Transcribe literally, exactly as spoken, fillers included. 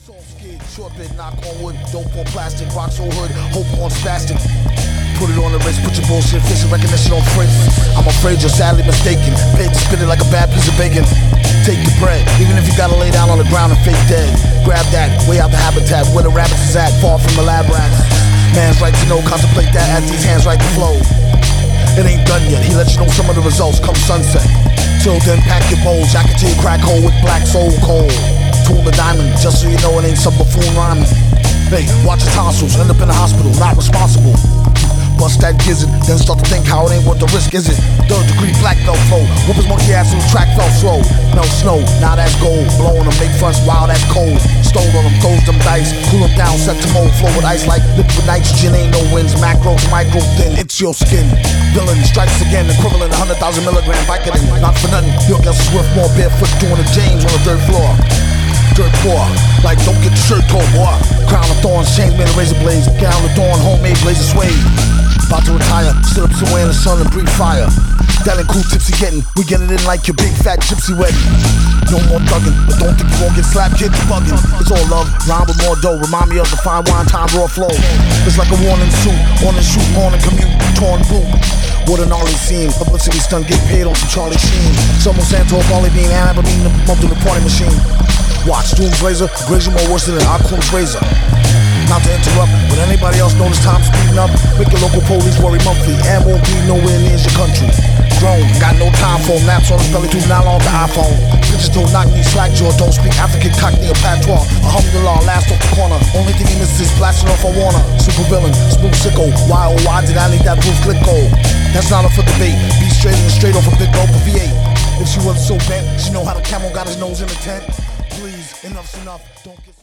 Soft skid, short bit, knock on wood, dope on plastic, rocks on hood, hope on spastic. Put it on the wrist, put your bullshit, facial recognition on fritz. I'm afraid you're sadly mistaken. Pig spit it like a bad piece of bacon. Take the bread, even if you gotta lay down on the ground and fake dead. Grab that, way out the habitat, where the rabbits is at, far from the lab rats. Man's right to know, contemplate that as these hands right to flow. It ain't done yet, he lets you know some of the results come sunset. Till then, pack your bowls, I can tell you crack hole with black soul cold. Tool the diamond, just so you know it ain't some buffoon rhyming. Hey, watch your tonsils, end up in the hospital, not responsible. Bust that gizzard, then start to think how it ain't worth the risk, is it? Third degree black belt flow, whoop his monkey ass till the track fell slow. Melt snow, now that's gold, blowing them, make fronts wild, that's cold. Stole on them, throws them dice, cool them down, set to mold, flow with ice like liquid nitrogen, ain't no winds, macro to micro thin, it's your skin. Villain strikes again, equivalent one hundred thousand milligram Vicodin, not for nothing, you'll get swift more barefoot doing the James on the third floor. Dirt poor, like don't get the shirt tore, boy. Crown of thorns, chains made of razor blades, gown of dawn, homemade blazer suede. About to retire, sit up somewhere in the sun and breathe fire. That ain't cool tipsy getting, we get it in like your big fat gypsy wedding. No more thugging, but don't think you won't get slapped, kid, you bugging. It's all love, rhyme with more dough, remind me of the fine wine time raw flow. It's like a warning suit, on and shoot, morning commute, torn blue. What an gnarly scene, publicity stunt, get paid on some Charlie Sheen. Someone Santor, Barley Bean, I have a mean to bump through the party machine. Watch, Doom's Razor, Grazer more worse than Akum's razor. Not to interrupt, but anybody else know this time speeding up? Make your local police worry monthly, and won't be nowhere near your country. Grown, got no time for naps on his belly, too nylon to iPhone. Digital, knock me, slack jaw, don't speak African, cockney or patois. Alhamdulillah, last off the corner, only thing he misses is blasting off a Warner. Super villain, smooth sicko, why oh why did I need that roof click gold? That's not up for debate, be straight and straight off a big gulp of V eight. If she wasn't so bent, she know how the camel got his nose in the tent. Please, enough's enough, don't get